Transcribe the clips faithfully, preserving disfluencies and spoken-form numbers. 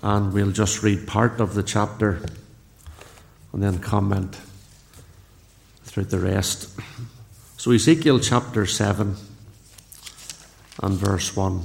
and we'll just read part of the chapter and then comment throughout the rest. So Ezekiel chapter seven and verse one.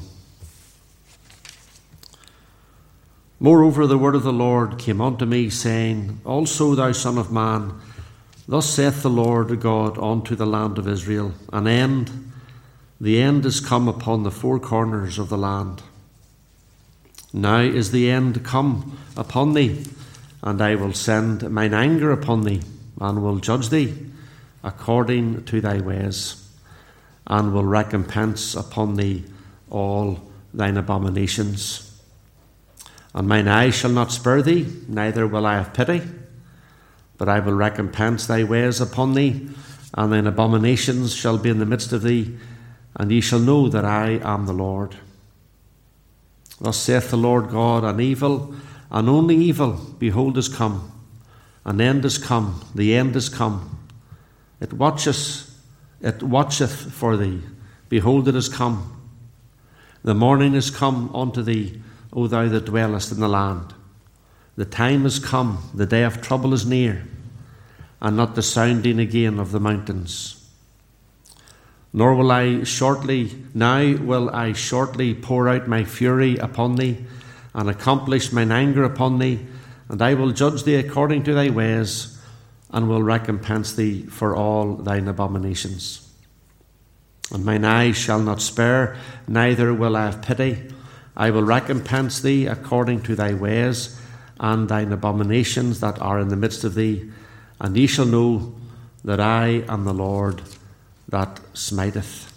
Moreover, the word of the Lord came unto me, saying, Also, thou son of man, thus saith the Lord God unto the land of Israel, An end, the end is come upon the four corners of the land. Now is the end come upon thee, and I will send mine anger upon thee, and will judge thee according to thy ways, and will recompense upon thee all thine abominations. And mine eye shall not spare thee, neither will I have pity, but I will recompense thy ways upon thee, and thine abominations shall be in the midst of thee, and ye shall know that I am the Lord. Thus saith the Lord God, An evil, and only evil, behold, is come. An end is come, the end is come. It watcheth, it watcheth for thee. Behold, it is come. The morning is come unto thee, O thou that dwellest in the land. The time is come, the day of trouble is near, and not the sounding again of the mountains. Nor will I shortly, now will I shortly pour out my fury upon thee, and accomplish mine anger upon thee, and I will judge thee according to thy ways, and will recompense thee for all thine abominations. And mine eye shall not spare, neither will I have pity. I will recompense thee according to thy ways, and thine abominations that are in the midst of thee, and ye shall know that I am the Lord that smiteth.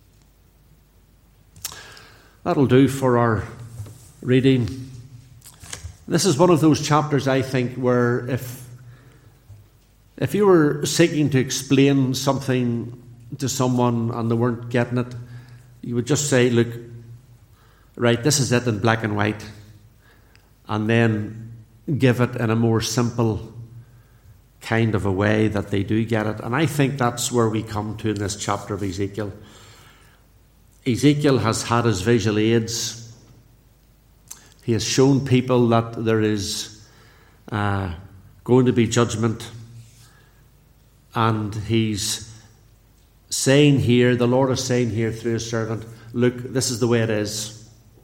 That'll do for our reading. This is one of those chapters, I think, where if if you were seeking to explain something to someone and they weren't getting it, you would just say, look, right, this is it in black and white, and then give it in a more simple kind of a way that they do get it. And I think that's where we come to in this chapter of Ezekiel. Ezekiel has had his visual aids. He has shown people that there is uh, going to be judgment. And he's saying here, the Lord is saying here through his servant, look, this is the way it is.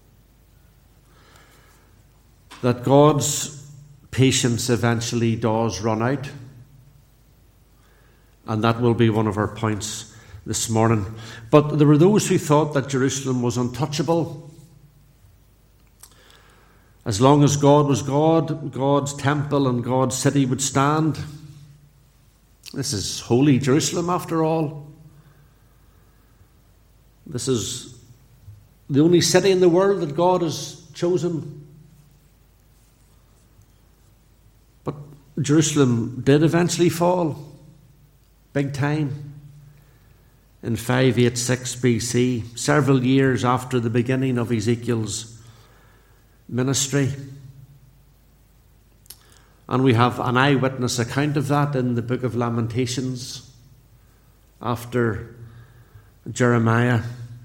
That God's patience eventually does run out. And that will be one of our points this morning. But there were those who thought that Jerusalem was untouchable. As long as God was God, God's temple and God's city would stand. This is holy Jerusalem after all. This is the only city in the world that God has chosen. But Jerusalem did eventually fall. Big time. In five eighty-six B C, several years after the beginning of Ezekiel's ministry. And we have an eyewitness account of that in the book of Lamentations after Jeremiah.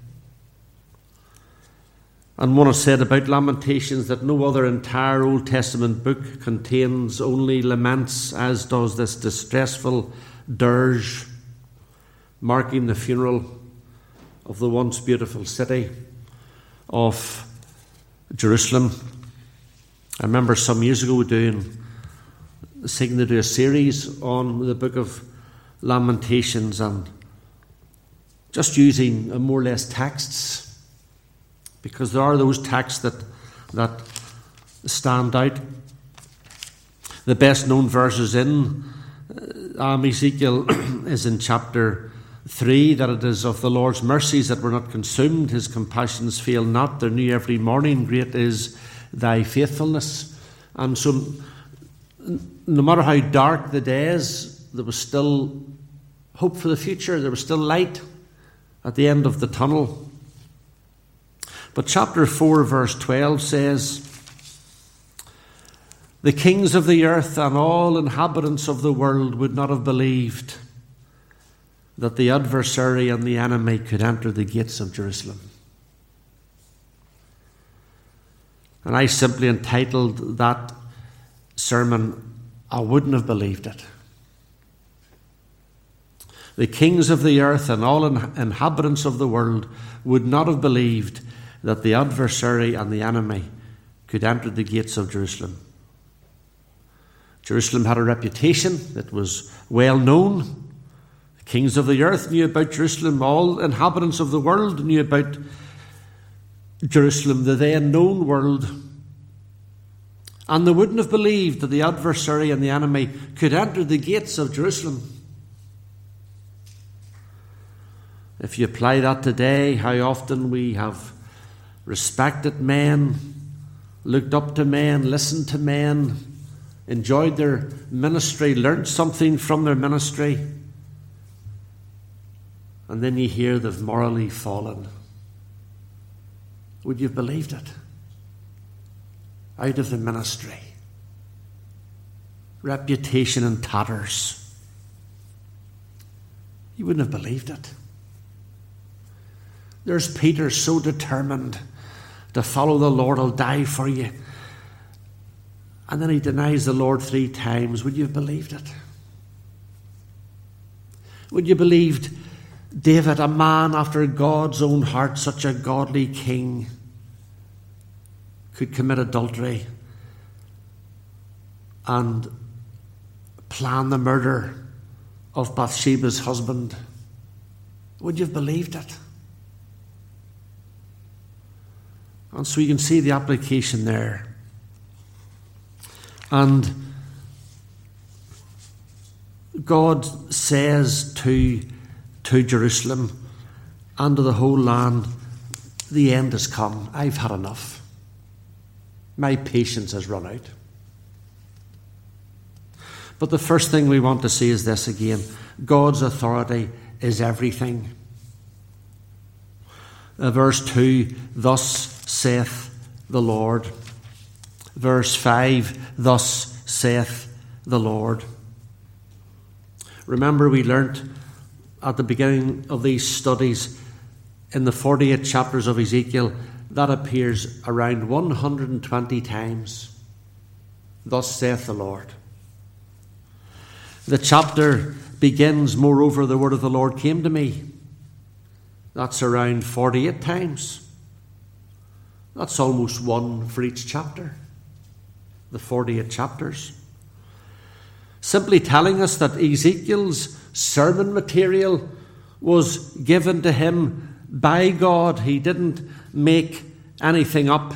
And one has said about Lamentations that no other entire Old Testament book contains only laments, as does this distressful dirge marking the funeral of the once beautiful city of Jerusalem. I remember some years ago doing seeking to do a series on the book of Lamentations and just using more or less texts, because there are those texts that that stand out. The best known verses in um, Ezekiel is in chapter three, that it is of the Lord's mercies that we're not consumed, his compassions fail not, they're new every morning, great is thy faithfulness. And so no matter how dark the days, there was still hope for the future, there was still light at the end of the tunnel. But chapter four verse twelve says, the kings of the earth and all inhabitants of the world would not have believed that the adversary and the enemy could enter the gates of Jerusalem. And I simply entitled that sermon, I Wouldn't Have Believed It. The kings of the earth and all inhabitants of the world would not have believed that the adversary and the enemy could enter the gates of Jerusalem. Jerusalem had a reputation that was well known. The kings of the earth knew about Jerusalem. All inhabitants of the world knew about Jerusalem, the then known world. And they wouldn't have believed that the adversary and the enemy could enter the gates of Jerusalem. If you apply that today, how often we have respected men, looked up to men, listened to men, enjoyed their ministry, learned something from their ministry, and then you hear they've morally fallen. Would you have believed it? Out of the ministry. Reputation in tatters. You wouldn't have believed it. There's Peter so determined to follow the Lord, I'll die for you. And then he denies the Lord three times. Would you have believed it? Would you have believed David, a man after God's own heart, such a godly king, could commit adultery and plan the murder of Bathsheba's husband? Would you have believed it? And so you can see the application there. And God says to, to Jerusalem and to the whole land, the end has come. I've had enough. My patience has run out. But the first thing we want to see is this again. God's authority is everything. Uh, verse two, thus saith the Lord. Verse five, thus saith the Lord. Remember, we learnt at the beginning of these studies in the forty-eight chapters of Ezekiel, that appears around one hundred twenty times. Thus saith the Lord. The chapter begins, moreover, the word of the Lord came to me. That's around forty-eight times. That's almost one for each chapter. The forty-eight chapters. Simply telling us that Ezekiel's sermon material was given to him by God. He didn't make anything up.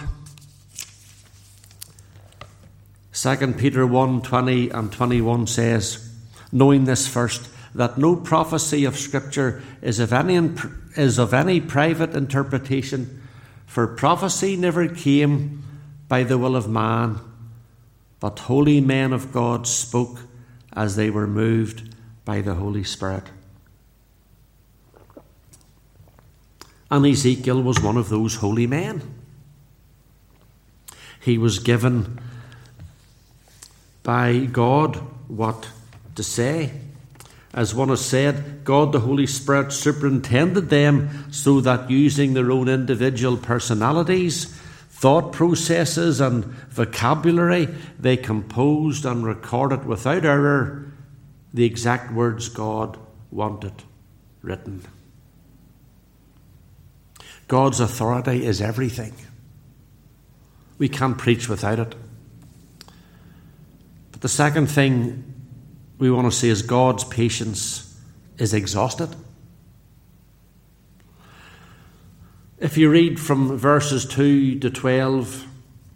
Second Peter one, twenty and twenty-one says, knowing this first, that no prophecy of Scripture is of any, is of any private interpretation, for prophecy never came by the will of man, but holy men of God spoke as they were moved by the Holy Spirit. And Ezekiel was one of those holy men. He was given by God what to say. As one has said, God the Holy Spirit superintended them so that using their own individual personalities, thought processes and vocabulary, they composed and recorded without error the exact words God wanted written. God's authority is everything. We can't preach without it. But the second thing we want to see is God's patience is exhausted. If you read from verses two to twelve,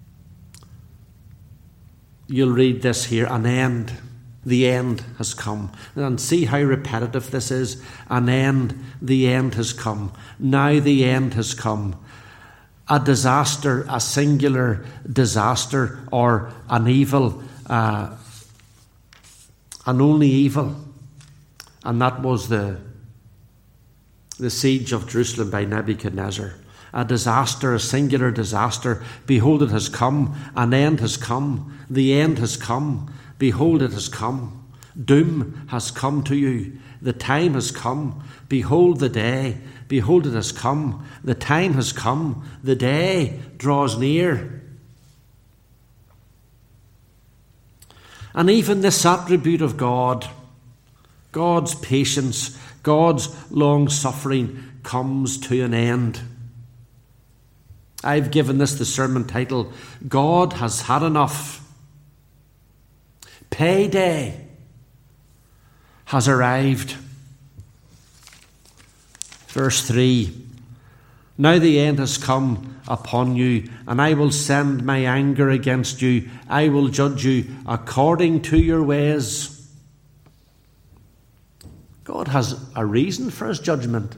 you'll read this here, an end. The end has come. And see how repetitive this is. An end, the end has come. Now the end has come. A disaster, a singular disaster, or an evil, uh, an only evil. And that was the, the siege of Jerusalem by Nebuchadnezzar. A disaster, a singular disaster. Behold, it has come. An end has come. The end has come. Behold, it has come. Doom has come to you. The time has come. Behold the day. Behold, it has come. The time has come. The day draws near. And even this attribute of God, God's patience, God's long-suffering, comes to an end. I've given this the sermon title, God Has Had Enough. Payday has arrived. Verse three, now the end has come upon you, and I will send my anger against you. I will judge you according to your ways. God has a reason for his judgment.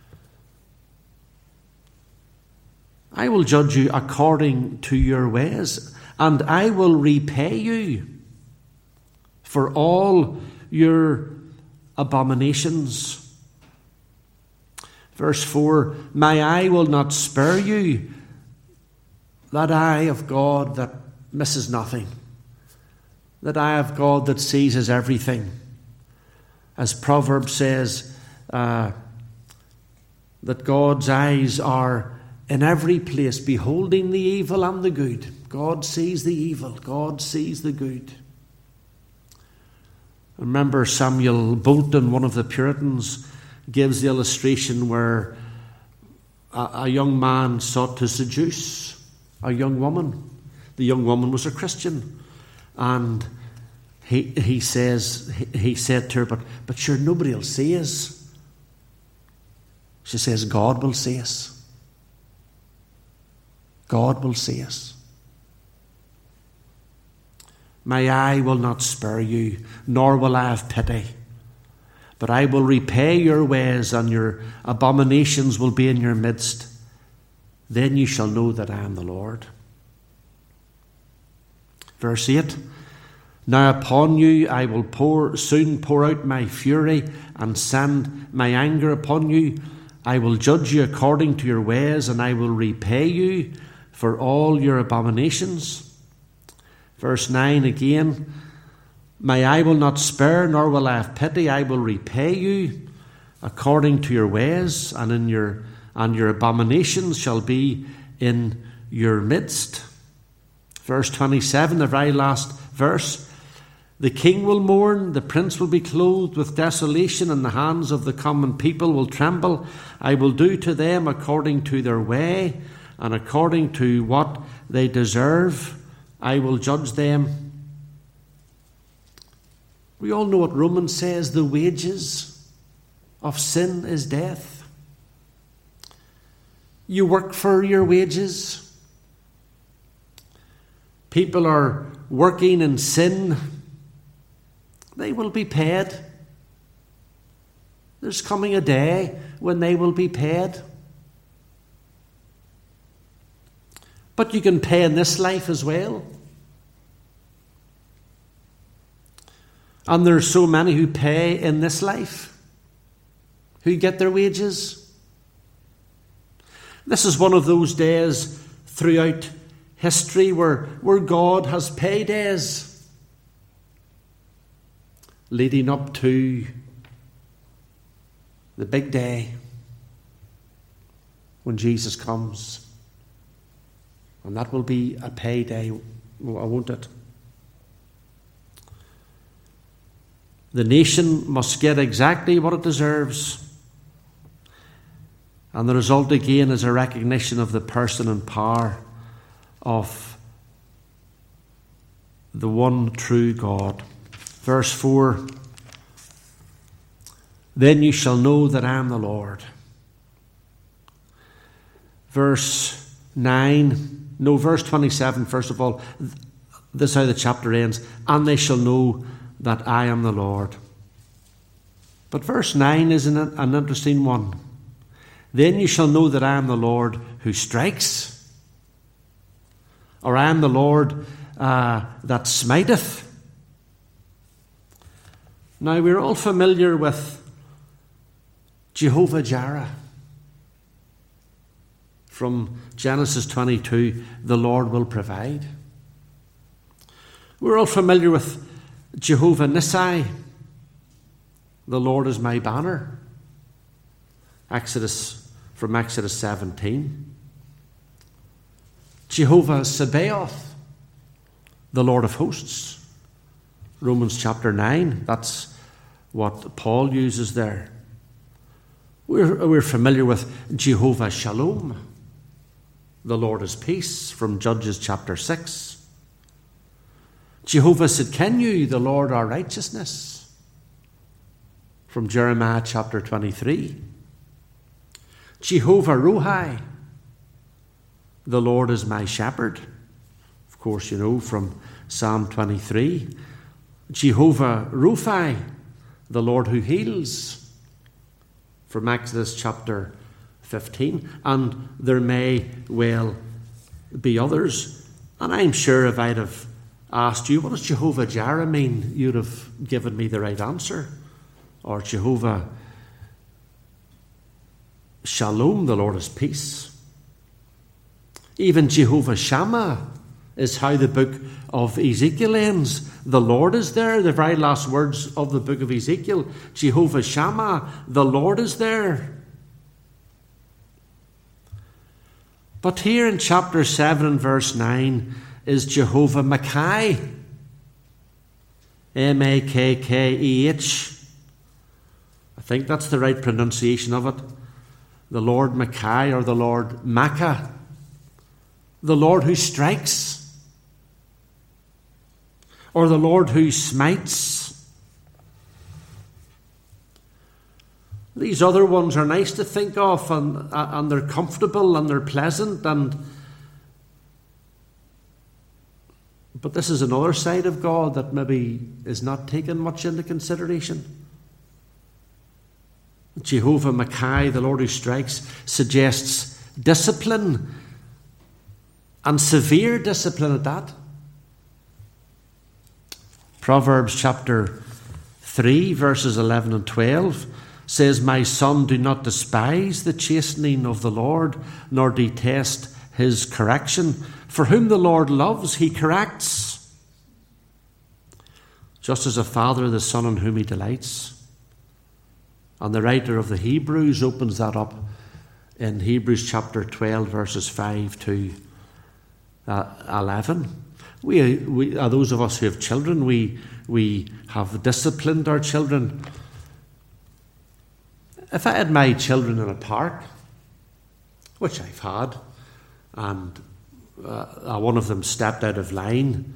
I will judge you according to your ways, and I will repay you for all your abominations. Verse four, my eye will not spare you. That eye of God that misses nothing. That eye of God that seizes everything. As Proverbs says, uh, that God's eyes are in every place, beholding the evil and the good. God sees the evil. God sees the good. I remember Samuel Bolton, one of the Puritans, gives the illustration where a, a young man sought to seduce a young woman. The young woman was a Christian. And he he says he, he said to her, but, but sure, nobody will see us. She says, God will see us. God will see us. My eye will not spare you, nor will I have pity. But I will repay your ways, and your abominations will be in your midst. Then you shall know that I am the Lord. Verse eight, now upon you I will pour, soon pour out my fury, and send my anger upon you. I will judge you according to your ways, and I will repay you for all your abominations. Verse nine again, my eye will not spare, nor will I have pity. I will repay you according to your ways, and in your and your abominations shall be in your midst. Verse twenty-seven, the very last verse, the king will mourn, the prince will be clothed with desolation, and the hands of the common people will tremble. I will do to them according to their way, and according to what they deserve, I will judge them. We all know what Romans says, the wages of sin is death. You work for your wages. People are working in sin. They will be paid. There's coming a day when they will be paid. But you can pay in this life as well. And there are so many who pay in this life, who get their wages. This is one of those days throughout history where, where God has paydays leading up to the big day when Jesus comes. And that will be a payday, won't it? The nation must get exactly what it deserves. And the result again is a recognition of the person and power of the one true God. Verse four, then you shall know that I am the Lord. Verse nine, no, verse twenty-seven, first of all, this is how the chapter ends, and they shall know that I am the Lord. But verse nine is an, an interesting one. Then you shall know that I am the Lord who strikes, or I am the Lord uh, that smiteth. Now we're all familiar with Jehovah Jireh. From Genesis twenty-two, the Lord will provide. We're all familiar with Jehovah Nissi, the Lord is my banner. Exodus, from Exodus seventeen. Jehovah Sabaoth, the Lord of hosts. Romans chapter nine, that's what Paul uses there. We're, we're familiar with Jehovah Shalom, the Lord is peace, from Judges chapter six. Jehovah Sidkenu, the Lord our righteousness, from Jeremiah chapter twenty-three. Jehovah Rohi, the Lord is my shepherd, of course you know from Psalm twenty-three. Jehovah Rophi, the Lord who heals, from Exodus chapter fifteen. And there may well be others. And I'm sure if I'd have asked you, what does Jehovah Jireh mean? You'd have given me the right answer. Or Jehovah Shalom, the Lord is peace. Even Jehovah Shammah is how the book of Ezekiel ends. The Lord is there, the very last words of the book of Ezekiel. Jehovah Shammah, the Lord is there. But here in chapter seven and verse nine is Jehovah Makkah. M A K K E H. I think that's the right pronunciation of it. The Lord Makkah, or the Lord Makkah. The Lord who strikes. Or the Lord who smites. These other ones are nice to think of, and, and they're comfortable and they're pleasant, and but this is another side of God that maybe is not taken much into consideration. Jehovah Makkah, the Lord who strikes, suggests discipline, and severe discipline at that. Proverbs chapter three, verses eleven and twelve says, "My son, do not despise the chastening of the Lord, nor detest his correction. For whom the Lord loves, he corrects, just as a father the son in whom he delights." And the writer of the Hebrews opens that up in Hebrews chapter twelve, verses five to eleven. We, we are those of us who have children, we, we have disciplined our children. If I had my children in a park, which I've had, and uh, one of them stepped out of line,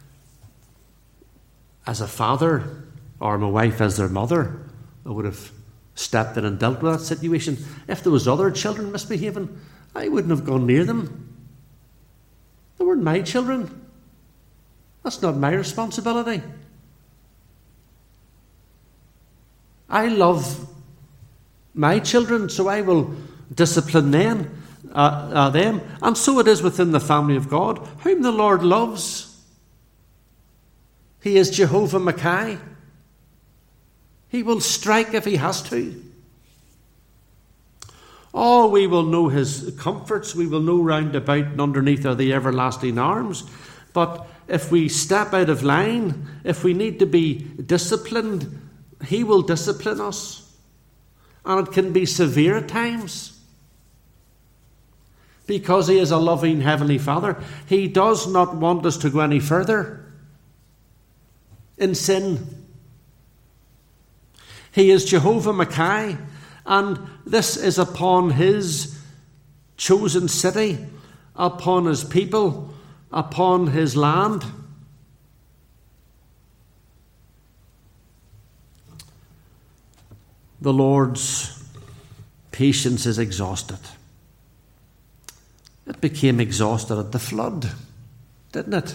as a father, or my wife as their mother, I would have stepped in and dealt with that situation. If there was other children misbehaving, I wouldn't have gone near them. They weren't my children. That's not my responsibility. I love my children, so I will discipline them, uh, uh, them. And so it is within the family of God. Whom the Lord loves, he is Jehovah Makkah. He will strike if he has to. Oh, we will know his comforts. We will know round about and underneath are the everlasting arms. But if we step out of line, if we need to be disciplined, he will discipline us. And it can be severe at times. Because he is a loving Heavenly Father. He does not want us to go any further in sin. He is Jehovah Makkah, and this is upon his chosen city, upon his people, upon his land. The Lord's patience is exhausted. It became exhausted at the flood, didn't it?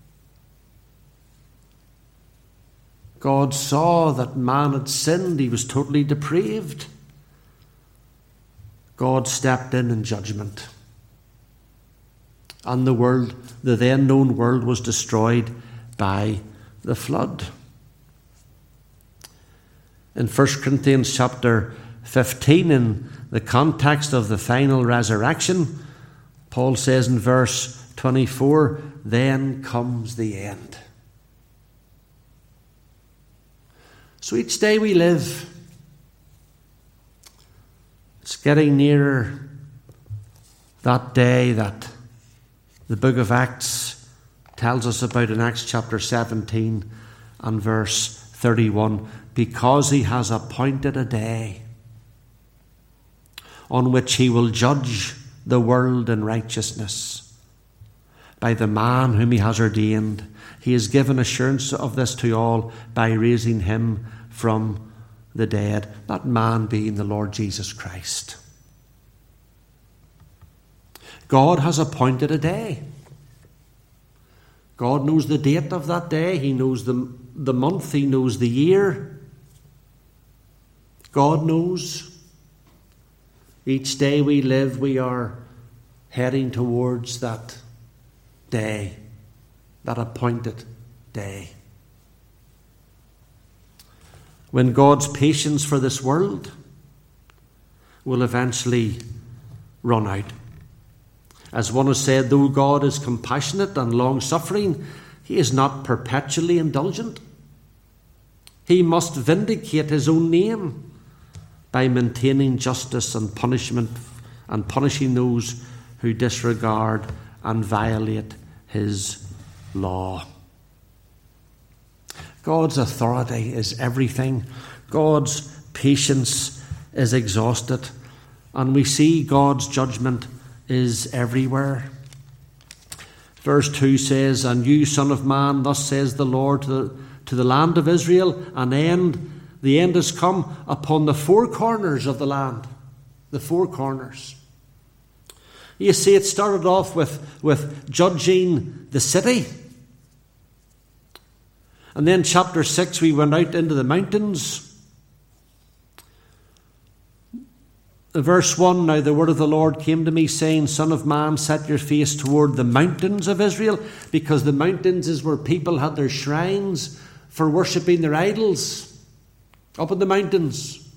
God saw that man had sinned. He was totally depraved. God stepped in in judgment. And the world, the then known world, was destroyed by the flood. In First Corinthians chapter fifteen, in the context of the final resurrection, Paul says in verse twenty-four, "Then comes the end." So each day we live, it's getting nearer that day that the book of Acts tells us about in Acts chapter seventeen, and verse thirty-one, because he has appointed a day on which he will judge the world in righteousness by the man whom he has ordained. He has given assurance of this to all by raising him from the dead, that man being the Lord Jesus Christ. God has appointed a day. God knows the date of that day. He knows the, the month. He knows the year. God knows. Each day we live, we are heading towards that day, that appointed day, when God's patience for this world will eventually run out. As one has said, though God is compassionate and long-suffering, he is not perpetually indulgent. He must vindicate his own name by maintaining justice and punishment and punishing those who disregard and violate his law. God's authority is everything. God's patience is exhausted. And we see God's judgment is everywhere. Verse two says, and you, son of man, thus says the Lord to the, to the land of Israel, an end, the end has come upon the four corners of the land. The four corners. You see, it started off with, with judging the city. And then chapter six, we went out into the mountains. Verse one, now the word of the Lord came to me, saying, Son of man, set your face toward the mountains of Israel, because the mountains is where people had their shrines for worshipping their idols. Up in the mountains.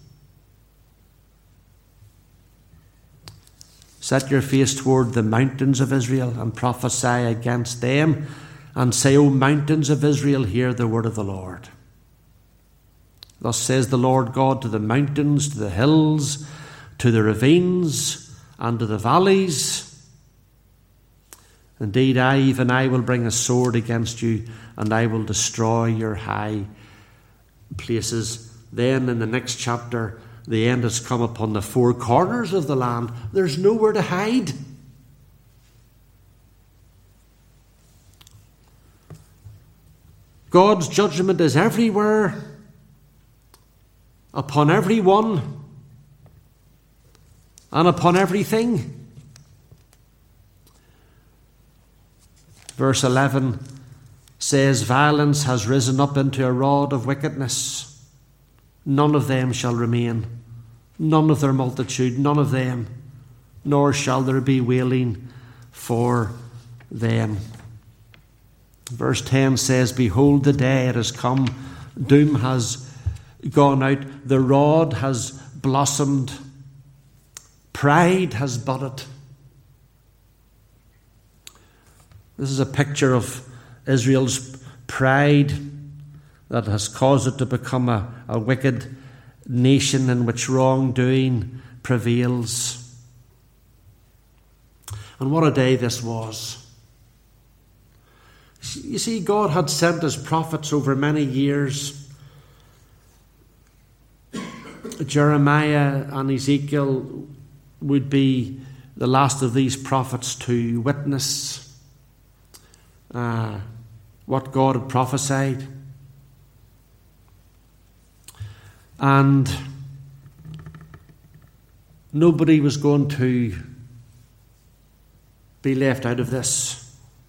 Set your face toward the mountains of Israel and prophesy against them, and say, O mountains of Israel, hear the word of the Lord. Thus says the Lord God to the mountains, to the hills, to the ravines, and to the valleys. Indeed, I, even I, will bring a sword against you, and I will destroy your high places. Then in the next chapter, the end has come upon the four corners of the land. There's nowhere to hide. God's judgment is everywhere, upon everyone, and upon everything. Verse eleven says, violence has risen up into a rod of wickedness. None of them shall remain, none of their multitude, none of them, nor shall there be wailing for them. Verse ten says, behold, the day it has come, doom has gone out, the rod has blossomed, pride has budded. This is a picture of Israel's pride that has caused it to become a, a wicked nation in which wrongdoing prevails. And what a day this was. You see, God had sent his prophets over many years. Jeremiah and Ezekiel would be the last of these prophets to witness uh, what God had prophesied. And nobody was going to be left out of this.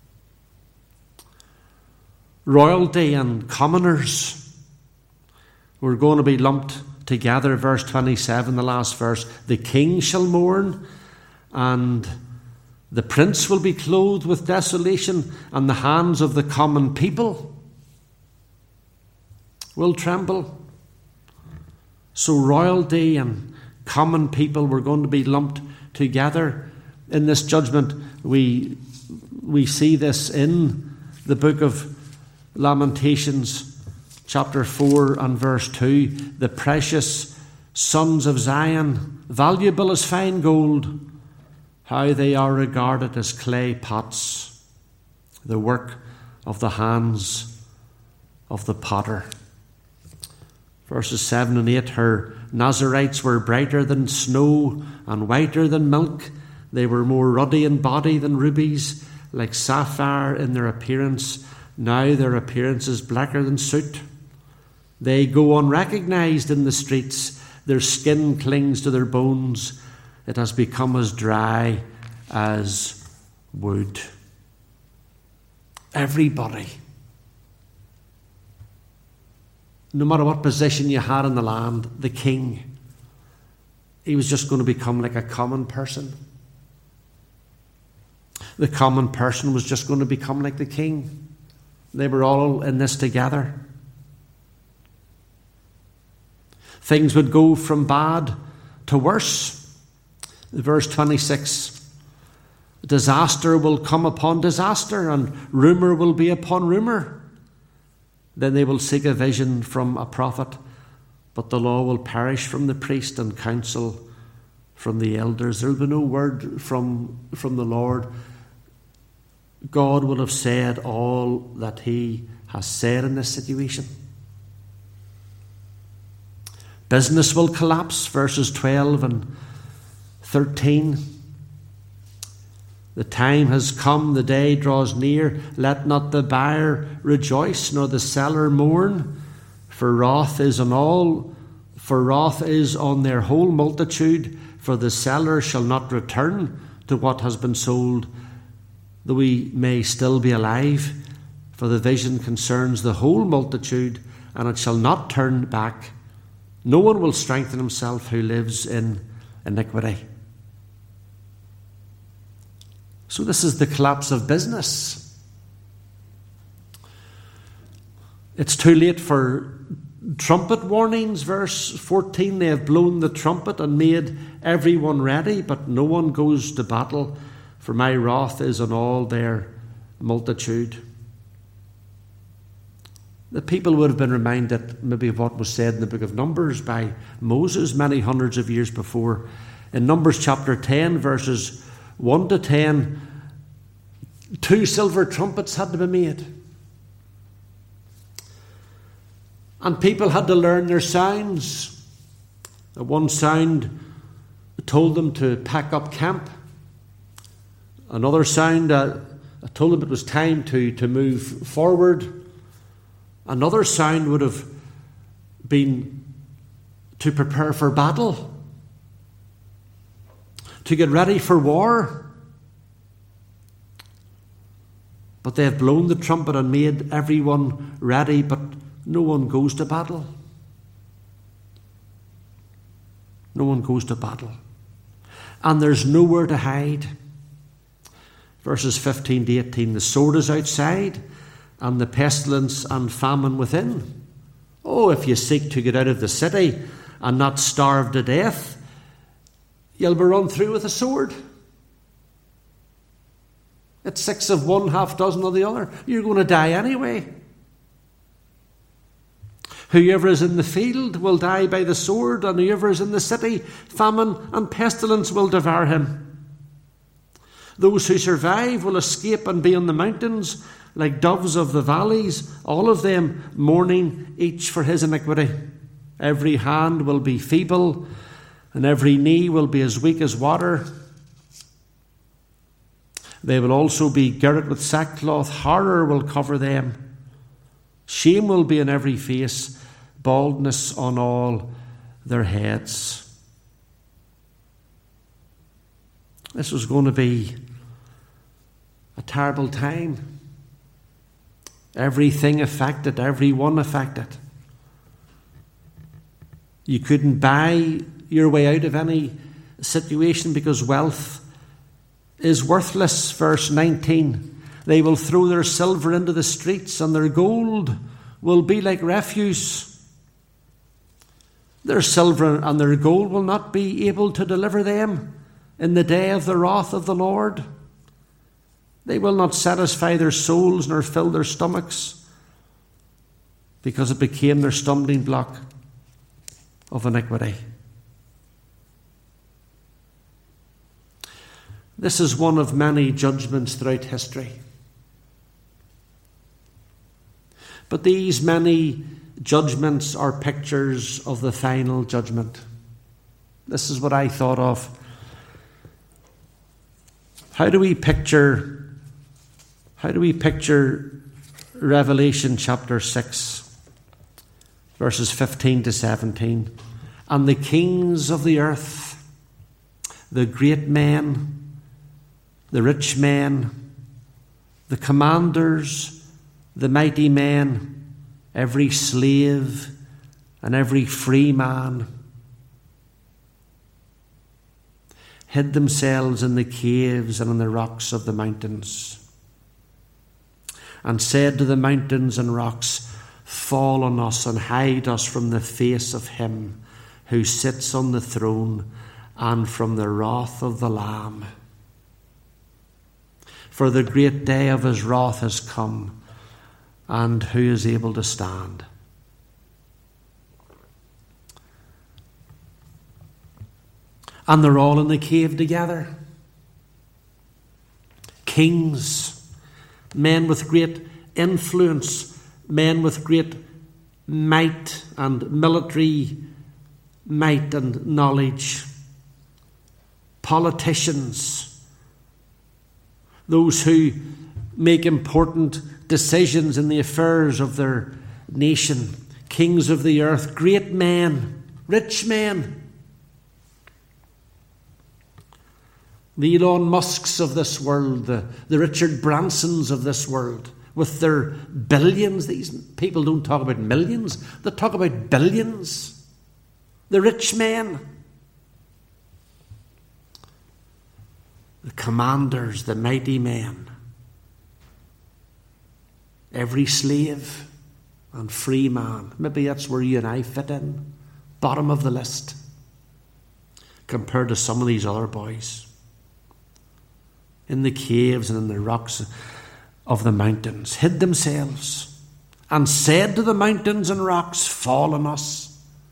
Royalty and commoners were going to be lumped together. Verse twenty-seven, the last verse. The king shall mourn, and the prince will be clothed with desolation, and the hands of the common people will tremble. So royalty and common people were going to be lumped together in this judgment. We, we see this in the book of Lamentations, chapter four and verse two. The precious sons of Zion, valuable as fine gold, how they are regarded as clay pots, the work of the hands of the potter. Verses seven and eight, her Nazarites were brighter than snow and whiter than milk. They were more ruddy in body than rubies, like sapphire in their appearance. Now their appearance is blacker than soot. They go unrecognized in the streets. Their skin clings to their bones. It has become as dry as wood. Everybody, no matter what position you had in the land, the king, he was just going to become like a common person. The common person was just going to become like the king. They were all in this together. Things would go from bad to worse. Verse twenty-six, disaster will come upon disaster, and rumour will be upon rumour. Then they will seek a vision from a prophet, but the law will perish from the priest and counsel from the elders. There will be no word from, from the Lord. God will have said all that he has said in this situation. Business will collapse, verses twelve and thirteen. The time has come, the day draws near. Let not the buyer rejoice, nor the seller mourn, for wrath is on all, for wrath is on their whole multitude, for the seller shall not return to what has been sold, though he may still be alive. For the vision concerns the whole multitude, and it shall not turn back. No one will strengthen himself who lives in iniquity. So this is the collapse of business. It's too late for trumpet warnings. Verse fourteen, they have blown the trumpet and made everyone ready, but no one goes to battle, for my wrath is on all their multitude. The people would have been reminded maybe of what was said in the book of Numbers by Moses many hundreds of years before. In Numbers chapter ten, verses one to ten, two silver trumpets had to be made. And people had to learn their sounds. The one sound told them to pack up camp. Another sound uh, told them it was time to, to move forward. Another sound would have been to prepare for battle, to get ready for war. But they have blown the trumpet and made everyone ready, but no one goes to battle. No one goes to battle. And there's nowhere to hide. Verses fifteen to eighteen, the sword is outside, and the pestilence and famine within. Oh, if you seek to get out of the city and not starve to death, you'll be run through with a sword. It's six of one, half dozen of the other. You're going to die anyway. Whoever is in the field will die by the sword, and whoever is in the city, famine and pestilence will devour him. Those who survive will escape and be on the mountains like doves of the valleys, all of them mourning each for his iniquity. Every hand will be feeble, and every knee will be as weak as water. They will also be girded with sackcloth. Horror will cover them. Shame will be in every face, baldness on all their heads. This was going to be a terrible time. Everything affected, everyone affected. You couldn't buy your way out of any situation because wealth is worthless. Verse nineteen, they will throw their silver into the streets, and their gold will be like refuse. Their silver and their gold will not be able to deliver them in the day of the wrath of the Lord. They will not satisfy their souls nor fill their stomachs, because it became their stumbling block of iniquity. This is one of many judgments throughout history. But these many judgments are pictures of the final judgment. This is what I thought of. How do we picture, how do we picture Revelation chapter six, verses fifteen to seventeen? And the kings of the earth, the great men, the rich men, the commanders, the mighty men, every slave and every free man, hid themselves in the caves and in the rocks of the mountains, and said to the mountains and rocks, fall on us and hide us from the face of him who sits on the throne and from the wrath of the Lamb. For the great day of his wrath has come, and who is able to stand? And they're all in the cave together. Kings, men with great influence, men with great might and military might and knowledge, politicians, those who make important decisions in the affairs of their nation, kings of the earth, great men, rich men. The Elon Musks of this world, the, the Richard Bransons of this world, with their billions. These people don't talk about millions, they talk about billions. The rich men, the commanders, the mighty men, every slave and free man. Maybe that's where you and I fit in, bottom of the list, compared to some of these other boys. In the caves and in the rocks of the mountains, hid themselves, and said to the mountains and rocks, fall on us.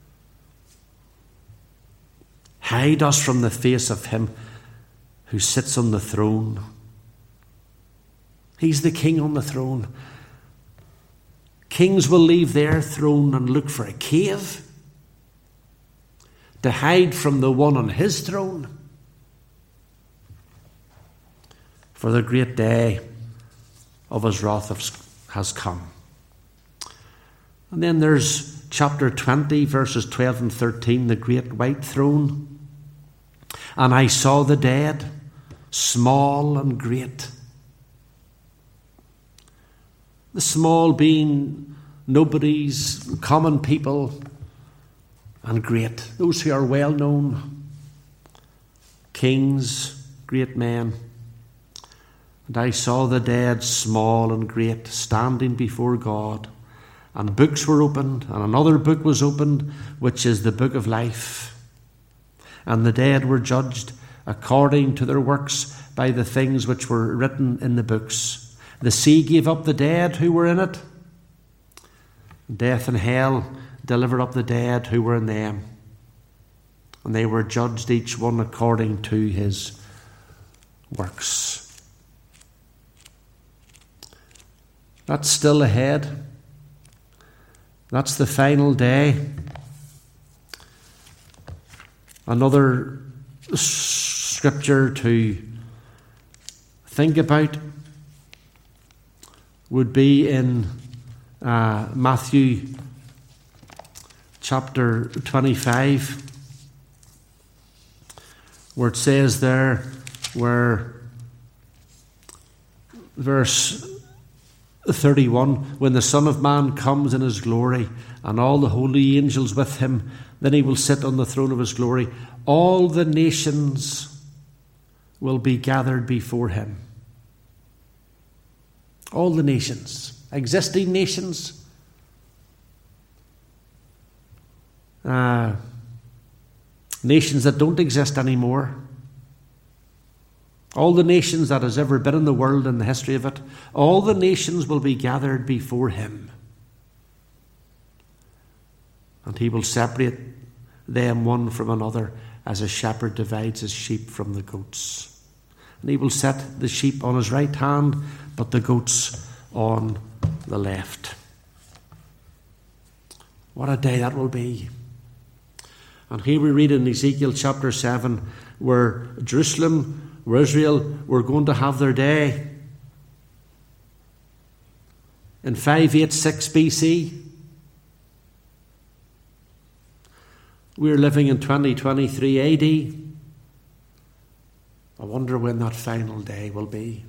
Hide us from the face of him who sits on the throne. He's the king on the throne. Kings will leave their throne and look for a cave to hide from the one on his throne. For the great day of his wrath has come. And then there's chapter twenty, verses twelve and thirteen, the great white throne. And I saw the dead, small and great. The small being nobodies, common people, and great, those who are well known, kings, great men. And I saw the dead, small and great, standing before God. And books were opened, and another book was opened, which is the book of life. And the dead were judged according to their works by the things which were written in the books. The sea gave up the dead who were in it. Death and hell delivered up the dead who were in them. And they were judged, each one according to his works. That's still ahead. That's the final day. Another scripture to think about would be in uh, Matthew chapter twenty-five, where it says there, where verse thirty-one, when the Son of Man comes in his glory and all the holy angels with him, then he will sit on the throne of his glory. All the nations will be gathered before him. All the nations, existing nations, uh, nations that don't exist anymore, all the nations that has ever been in the world in the history of it, all the nations will be gathered before him. And he will separate them one from another, as a shepherd divides his sheep from the goats. And he will set the sheep on his right hand, but the goats on the left. What a day that will be. And here we read in Ezekiel chapter seven where Jerusalem, where Israel were going to have their day. In five eighty-six B C, we're living in twenty twenty-three A D. I wonder when that final day will be.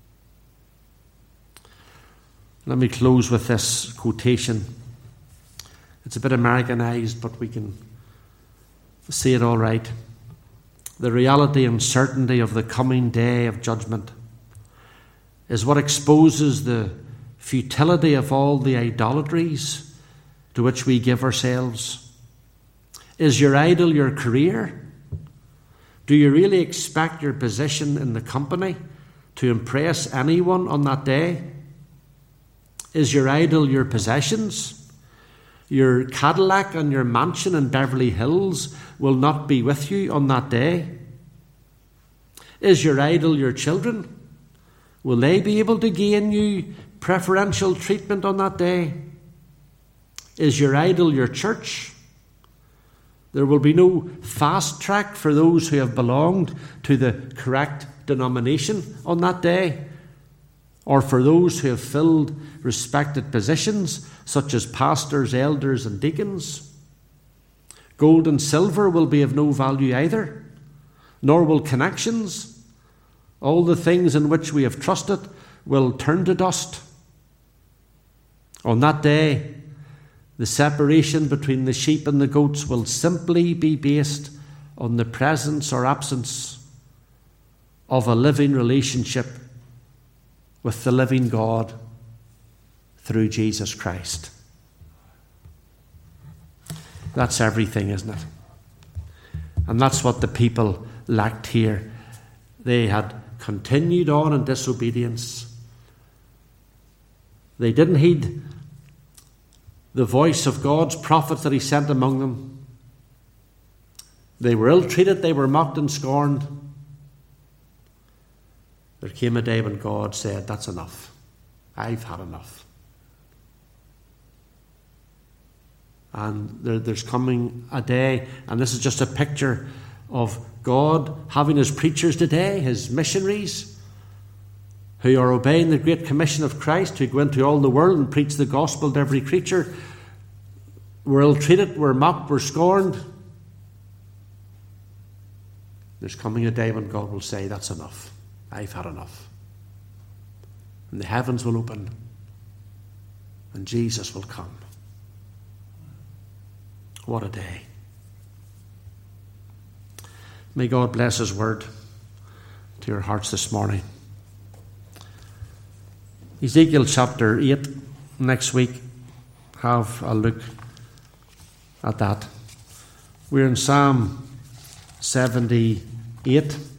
Let me close with this quotation. It's a bit Americanized, but we can see it all right. The reality and certainty of the coming day of judgment is what exposes the futility of all the idolatries to which we give ourselves. Is your idol your career? Do you really expect your position in the company to impress anyone on that day? Is your idol your possessions? Your Cadillac and your mansion in Beverly Hills will not be with you on that day. Is your idol your children? Will they be able to gain you preferential treatment on that day? Is your idol your church? There will be no fast track for those who have belonged to the correct denomination on that day, or for those who have filled respected positions such as pastors, elders, and deacons. Gold and silver will be of no value either, nor will connections. All the things in which we have trusted will turn to dust. On that day, the separation between the sheep and the goats will simply be based on the presence or absence of a living relationship with the living God through Jesus Christ. That's everything, isn't it? And that's what the people lacked here. They had continued on in disobedience. They didn't heed the voice of God's prophets that he sent among them. They were ill-treated, they were mocked and scorned. There came a day when God said, that's enough. I've had enough. And there, there's coming a day, and this is just a picture of God having his preachers today, his missionaries, who are obeying the Great Commission of Christ, who go into all the world and preach the gospel to every creature. We're ill-treated, we're mocked, we're scorned. There's coming a day when God will say, that's enough. I've had enough. And the heavens will open, and Jesus will come. What a day. May God bless his word to your hearts this morning. Ezekiel chapter eight, next week, have a look at that. We're in Psalm seventy-eight.